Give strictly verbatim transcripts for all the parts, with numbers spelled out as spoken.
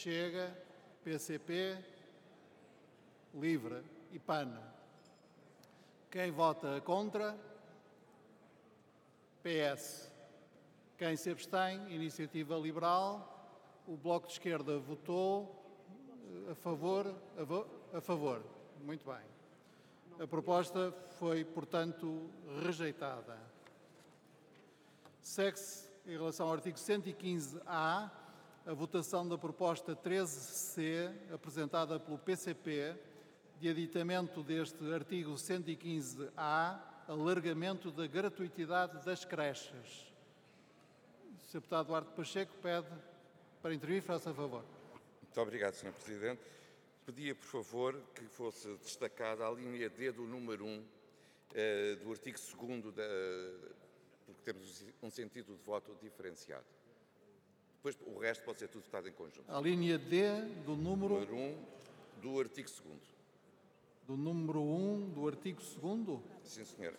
Chega, P C P, Livre e P A N. Quem vota contra? P S. Quem se abstém? Iniciativa Liberal. O Bloco de Esquerda votou a favor. A, vo a favor. Muito bem. A proposta foi, portanto, rejeitada. Segue-se, em relação ao artigo cento e quinze A, a votação da proposta treze C, apresentada pelo P C P, de aditamento deste artigo cento e quinze A, alargamento da gratuitidade das creches. O senhor Deputado Duarte Pacheco pede para intervir, faça favor. Muito obrigado, senhor Presidente. Pedia, por favor, que fosse destacada a linha D do número um eh, do artigo segundo, da, porque temos um sentido de voto diferenciado. Depois, o resto pode ser tudo votado em conjunto. A linha D do número... Número um do artigo segundo. Do número um do artigo segundo? Sim, senhora.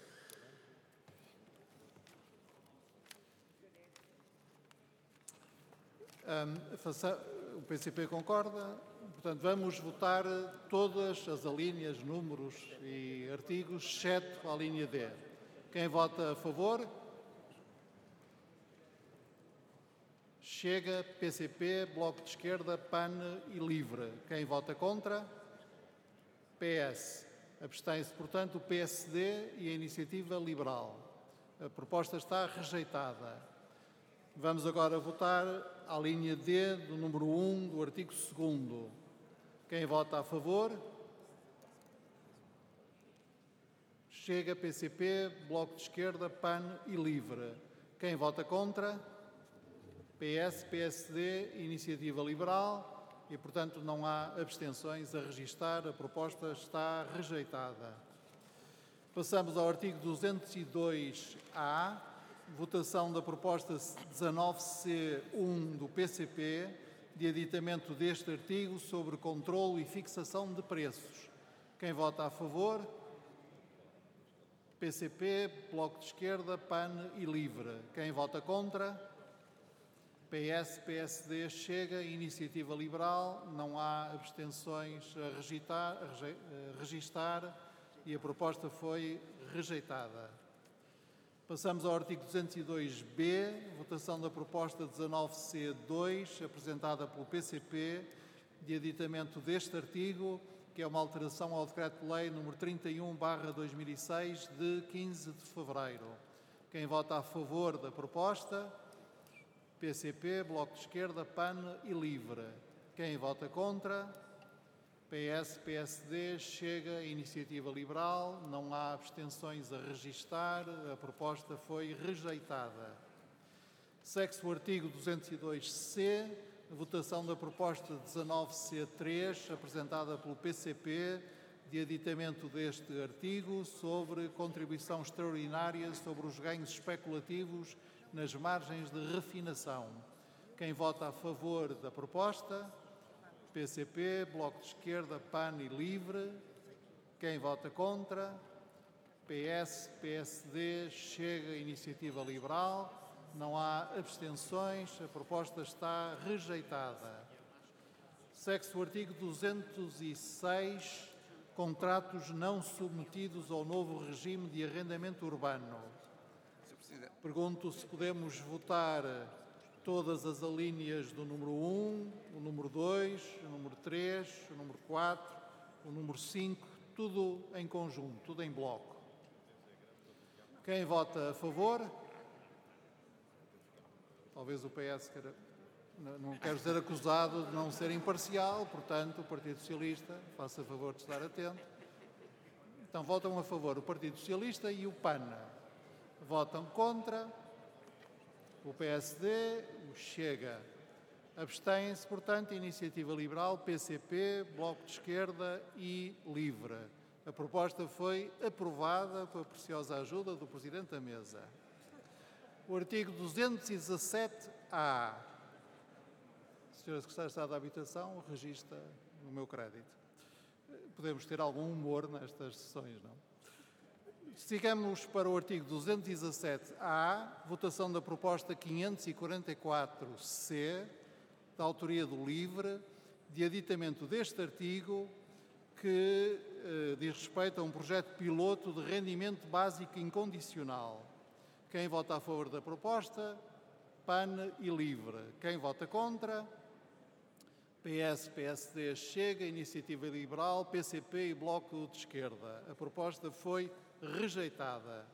Um, faça, o P C P concorda. Portanto, vamos votar todas as alíneas, números e artigos, exceto a linha D. Quem vota a favor? Chega, P C P, Bloco de Esquerda, P A N e Livre. Quem vota contra? P S. Abstém-se, portanto, o P S D e a Iniciativa Liberal. A proposta está rejeitada. Vamos agora votar a linha D do número um do artigo segundo. Quem vota a favor? Chega, P C P, Bloco de Esquerda, P A N e Livre. Quem vota contra? P S, P S D e Iniciativa Liberal. E, portanto, não há abstenções a registar. A proposta está rejeitada. Passamos ao artigo duzentos e dois A, votação da proposta dezanove C um do P C P, de aditamento deste artigo sobre controlo e fixação de preços. Quem vota a favor? P C P, Bloco de Esquerda, P A N e Livre. Quem vota contra? P S, P S D, Chega, Iniciativa Liberal. Não há abstenções a registar, a registar e a proposta foi rejeitada. Passamos ao artigo duzentos e dois B, votação da proposta dezanove C dois, apresentada pelo P C P, de aditamento deste artigo, que é uma alteração ao Decreto-Lei número trinta e um barra dois mil e seis, de quinze de fevereiro. Quem vota a favor da proposta? P C P, Bloco de Esquerda, P A N e Livre. Quem vota contra? P S, P S D, Chega, Iniciativa Liberal. Não há abstenções a registar. A proposta foi rejeitada. Segue-se o artigo duzentos e dois C, votação da proposta dezanove C três, apresentada pelo P C P, de aditamento deste artigo sobre contribuição extraordinária sobre os ganhos especulativos nas margens de refinação. Quem vota a favor da proposta? P C P, Bloco de Esquerda, P A N e Livre. Quem vota contra? P S, P S D, Chega, Iniciativa Liberal. Não há abstenções. A proposta está rejeitada. Segue-se o artigo duzentos e seis, contratos não submetidos ao novo regime de arrendamento urbano. Pergunto se podemos votar todas as alíneas do número um, o número dois, o número três, o número quatro, o número cinco, tudo em conjunto, tudo em bloco. Quem vota a favor? Talvez o P S queira, não quero ser acusado de não ser imparcial, portanto, o Partido Socialista, faça favor de estar atento. Então, votam a favor o Partido Socialista e o P A N. Votam contra o P S D, o Chega. Abstêm-se, portanto, a Iniciativa Liberal, P C P, Bloco de Esquerda e Livre. A proposta foi aprovada com a preciosa ajuda do Presidente da Mesa. O artigo duzentos e dezassete A. senhora Secretária de Estado da Habitação, registra no meu crédito. Podemos ter algum humor nestas sessões, não? Sigamos para o artigo duzentos e dezassete A, votação da proposta quinhentos e quarenta e quatro C, da autoria do Livre, de aditamento deste artigo que eh, diz respeito a um projeto piloto de rendimento básico incondicional. Quem vota a favor da proposta? P A N e LIVRE. Quem vota contra? P S, P S D, Chega, Iniciativa Liberal, P C P e Bloco de Esquerda. A proposta foi rejeitada.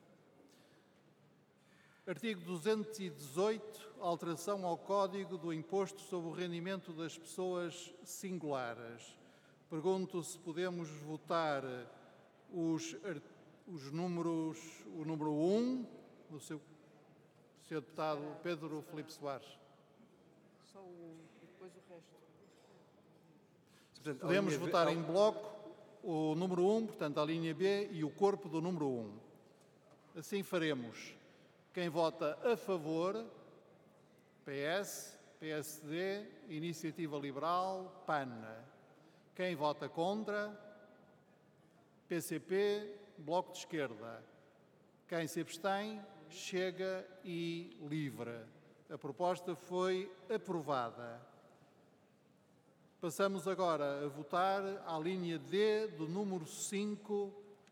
Artigo duzentos e dezoito, alteração ao Código do Imposto sobre o Rendimento das Pessoas Singulares. Pergunto se podemos votar os, os números, o número um, do seu senhor Deputado Pedro Filipe Soares. Só o um e depois o resto. Portanto, podemos votar B, em bloco o número um, portanto, a linha B e o corpo do número um. Assim faremos. Quem vota a favor, P S, P S D, Iniciativa Liberal, P A N. Quem vota contra, P C P, Bloco de Esquerda. Quem se abstém, Chega e LIVRE. A proposta foi aprovada. Passamos agora a votar à linha D do número cinco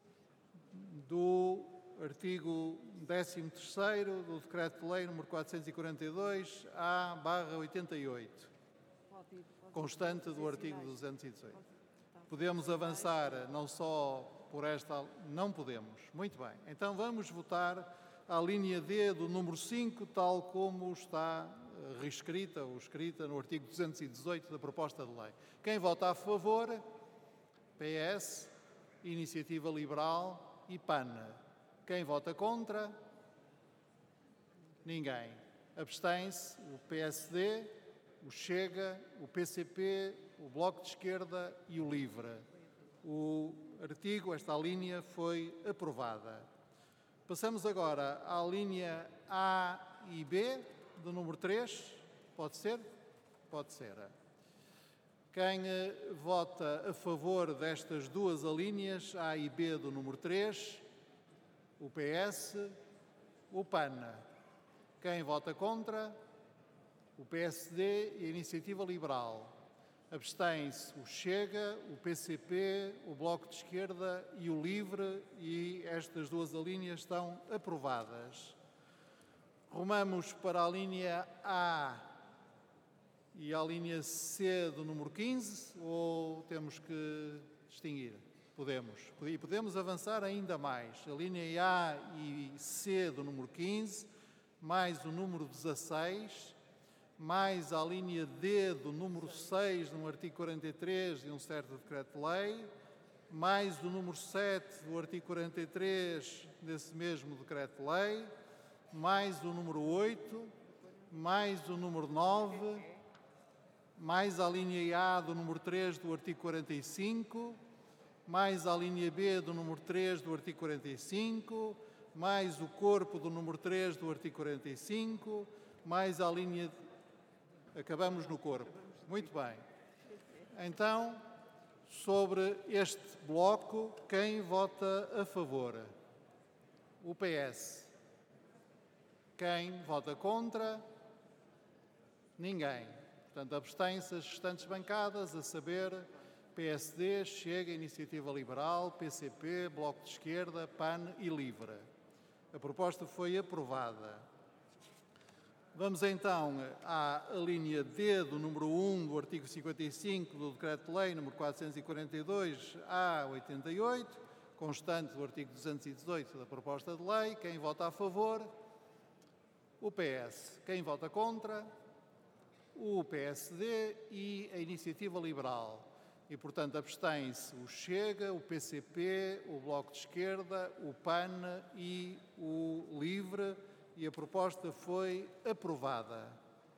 do artigo décimo terceiro do Decreto-Lei número quatrocentos e quarenta e dois A barra oitenta e oito, constante do artigo duzentos e dezoito. Podemos avançar não só por esta... Não podemos. Muito bem. Então vamos votar à linha D do número cinco, tal como está reescrita ou escrita no artigo duzentos e dezoito da proposta de lei. Quem vota a favor, P S, Iniciativa Liberal e P A N. Quem vota contra? Ninguém. Abstém-se o P S D, o Chega, o P C P, o Bloco de Esquerda e o LIVRE. O artigo, esta linha, foi aprovada. Passamos agora à linha A e B, do número três. Pode ser? Pode ser. Quem vota a favor destas duas alíneas, A e B do número três? O P S, o P A N. Quem vota contra? O P S D e a Iniciativa Liberal. Abstém-se o Chega, o P C P, o Bloco de Esquerda e o LIVRE, e estas duas alíneas estão aprovadas. Rumamos para a linha A e a linha C do número quinze, ou temos que distinguir? Podemos. E podemos avançar ainda mais. A linha A e C do número quinze, mais o número dezasseis, mais a linha D do número seis, no artigo quarenta e três de um certo decreto-lei, mais o número sete do artigo quarenta e três desse mesmo decreto-lei, mais o número oito, mais o número nove, mais a linha A do número três do artigo quarenta e cinco, mais a linha B do número três do artigo quarenta e cinco, mais o corpo do número três do artigo quarenta e cinco, mais a linha... Acabamos no corpo. Muito bem. Então, sobre este bloco, quem vota a favor? O P S. Quem vota contra? Ninguém. Portanto, abstém-se as restantes bancadas, a saber, P S D, Chega, Iniciativa Liberal, P C P, Bloco de Esquerda, P A N e LIVRE. A proposta foi aprovada. Vamos então à linha D do número um do artigo cinquenta e cinco do Decreto-Lei número quatrocentos e quarenta e dois A oitenta e oito, constante do artigo duzentos e dezoito da proposta de lei. Quem vota a favor? O P S. Quem vota contra? O P S D e a Iniciativa Liberal. E, portanto, abstém-se o Chega, o P C P, o Bloco de Esquerda, o P A N e o LIVRE, e a proposta foi aprovada.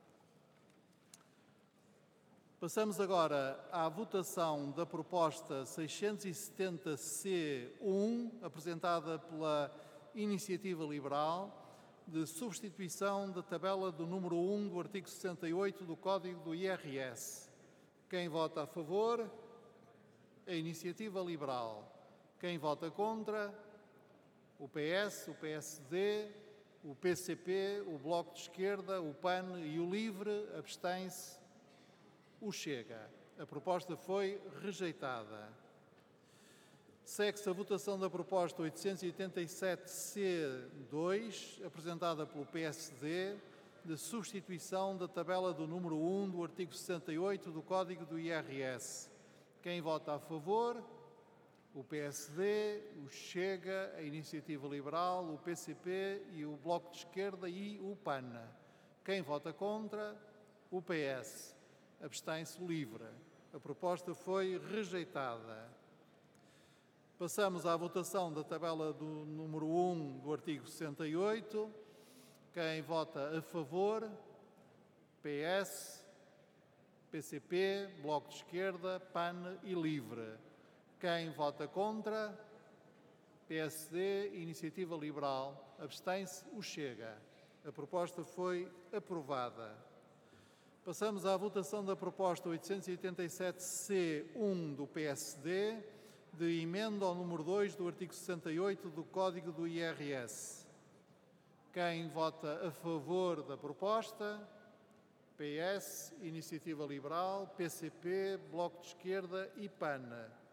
Passamos agora à votação da proposta seiscentos e setenta C um, apresentada pela Iniciativa Liberal, de substituição da tabela do número um do artigo sessenta e oito do Código do I R S. Quem vota a favor? A Iniciativa Liberal. Quem vota contra? O P S, o P S D, o P C P, o Bloco de Esquerda, o P A N e o LIVRE. Abstém-se o Chega. A proposta foi rejeitada. Segue-se a votação da proposta oitocentos e oitenta e sete C dois, apresentada pelo P S D, de substituição da tabela do número um do artigo sessenta e oito do Código do I R S. Quem vota a favor? O P S D, o Chega, a Iniciativa Liberal, o P C P e o Bloco de Esquerda e o P A N. Quem vota contra? O P S. Abstém-se o LIVRE. A proposta foi rejeitada. Passamos à votação da tabela do número um do artigo sessenta e oito. Quem vota a favor? P S, P C P, Bloco de Esquerda, P A N e LIVRE. Quem vota contra? P S D, Iniciativa Liberal. Abstém-se o Chega. A proposta foi aprovada. Passamos à votação da proposta oitocentos e oitenta e sete C um do P S D, de emenda ao número dois do artigo sessenta e oito do Código do I R S. Quem vota a favor da proposta? P S, Iniciativa Liberal, P C P, Bloco de Esquerda e P A N.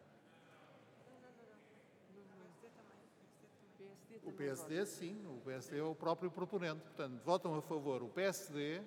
O P S D, sim, o P S D é o próprio proponente. Portanto, votam a favor o P S D.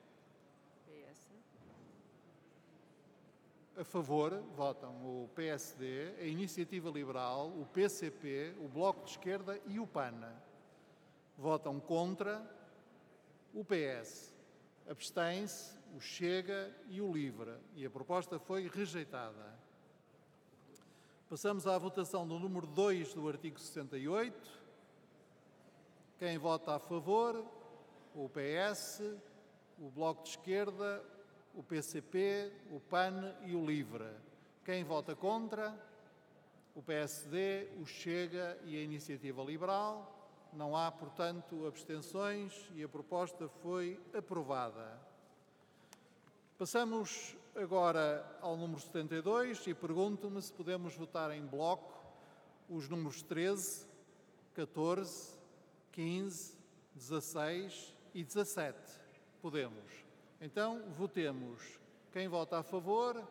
A favor votam o P S D, a Iniciativa Liberal, o P C P, o Bloco de Esquerda e o P A N. Votam contra o P S. Abstém-se o Chega e o LIVRE. E a proposta foi rejeitada. Passamos à votação do número dois do artigo sessenta e oito. Quem vota a favor? O P S, o Bloco de Esquerda, o P C P, o P A N e o LIVRE. Quem vota contra? O P S D, o Chega e a Iniciativa Liberal. Não há, portanto, abstenções e a proposta foi aprovada. Passamos agora ao número setenta e dois e pergunto-me se podemos votar em bloco os números treze, catorze, quinze, dezasseis e dezassete. Podemos. Então, votemos. Quem vota a favor?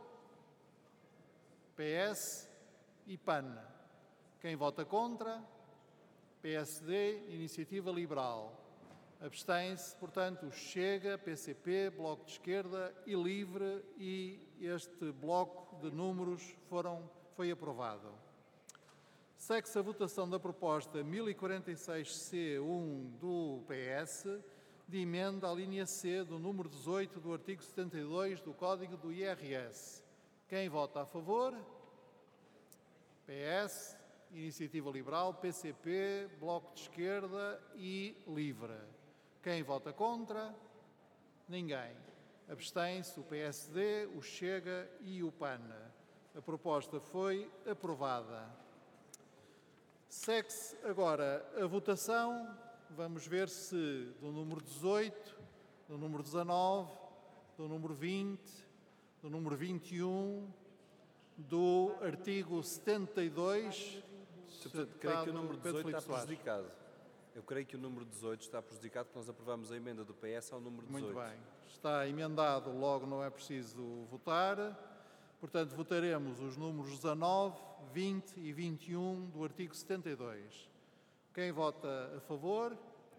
P S e P A N. Quem vota contra? P S D, Iniciativa Liberal. Abstém-se, portanto, Chega, P C P, Bloco de Esquerda e LIVRE, e este bloco de números foram, foi aprovado. Segue-se a votação da proposta mil e quarenta e seis C um do P S, de emenda à linha C do número dezoito do artigo setenta e dois do Código do I R S. Quem vota a favor? P S, Iniciativa Liberal, P C P, Bloco de Esquerda e LIVRE. Quem vota contra? Ninguém. Abstém-se o P S D, o Chega e o P A N. A proposta foi aprovada. Segue-se agora a votação. Vamos ver se do número dezoito, do número dezanove, do número vinte, do número vinte e um, do artigo setenta e dois... Portanto, creio que o número dezoito está prejudicado. Eu creio que o número dezoito está prejudicado porque nós aprovamos a emenda do P S ao número dezoito. Muito bem. Está emendado, logo não é preciso votar. Portanto, votaremos os números dezanove, vinte e vinte e um do artigo setenta e dois. Quem vota a favor?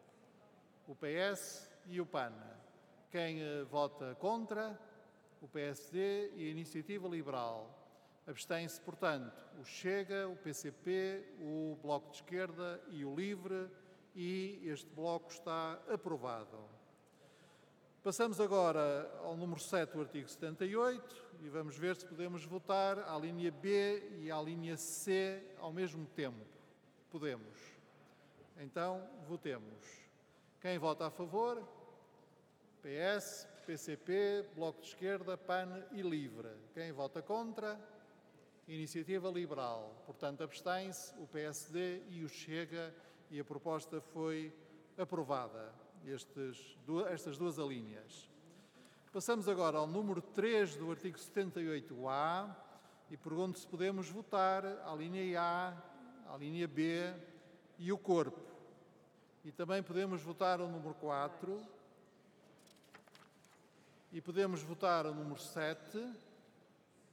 O P S e o P A N. Quem vota contra? O P S D e a Iniciativa Liberal. Abstém-se, portanto, o Chega, o P C P, o Bloco de Esquerda e o LIVRE, e este bloco está aprovado. Passamos agora ao número sete do artigo setenta e oito e vamos ver se podemos votar à linha B e à linha C ao mesmo tempo. Podemos. Então, votemos. Quem vota a favor? P S, P C P, Bloco de Esquerda, P A N e LIVRE. Quem vota contra? Iniciativa Liberal. Portanto, abstém-se o P S D e o Chega, e a proposta foi aprovada, estes, estas duas alíneas. Passamos agora ao número três do artigo setenta e oito A e pergunto se podemos votar a linha A, a linha B e o corpo. E também podemos votar o número quatro E podemos votar o número sete.